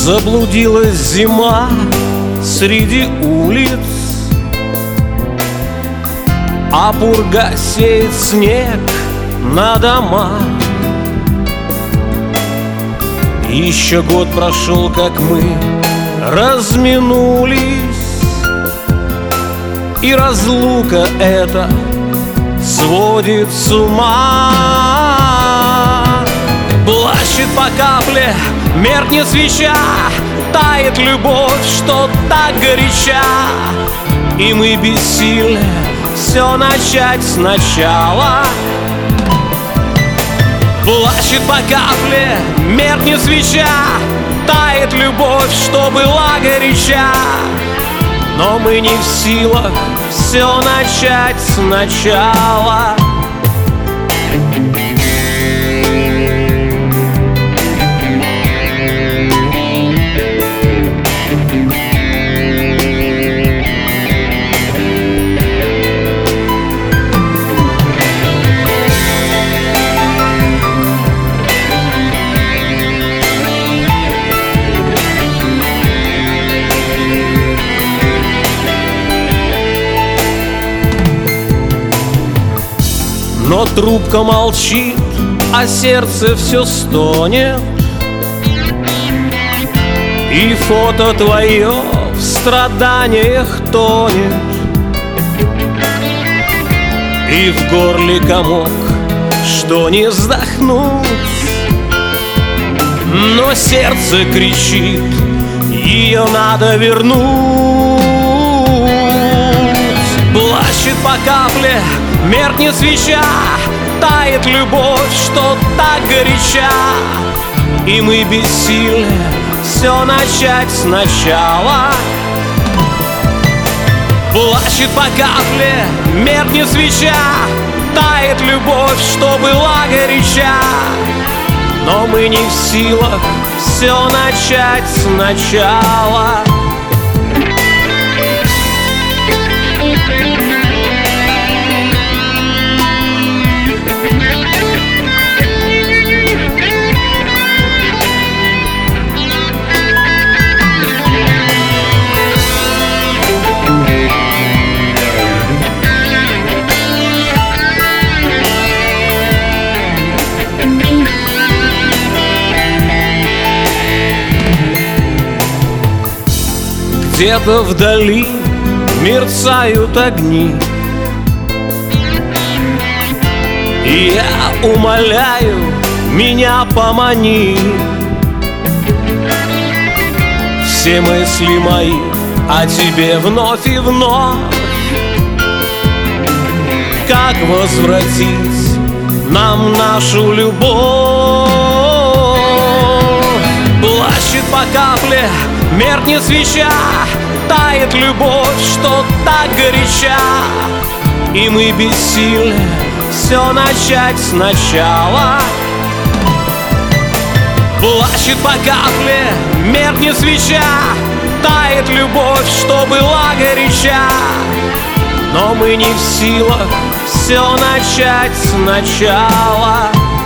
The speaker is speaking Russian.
Заблудилась зима среди улиц, а пурга сеет снег на дома. Еще год прошел, как мы разминулись, и разлука эта сводит с ума. Плачет по капле, меркнет свеча, тает любовь, что так горяча, и мы бессильны все начать сначала. Плачет по капле, меркнет свеча, тает любовь, что была горяча, но мы не в силах все начать сначала. Но трубка молчит, а сердце все стонет, и фото твое в страданиях тонет, и в горле комок, что не вздохнуть. Но сердце кричит, ее надо вернуть. Плачет по капле, меркнет свеча, тает любовь, что так горяча, и мы бессильны все начать сначала. Плачет по капле, меркнет свеча, тает любовь, что была горяча, но мы не в силах все начать сначала. Где-то вдали мерцают огни, и я умоляю, меня помани. Все мысли мои о тебе вновь и вновь. Как возвратить нам нашу любовь? Плачет по капле, меркнет свеча, тает любовь, что так горяча, и мы бессильны все начать сначала. Плачет по капле, меркнет свеча, тает любовь, что была горяча, но мы не в силах все начать сначала.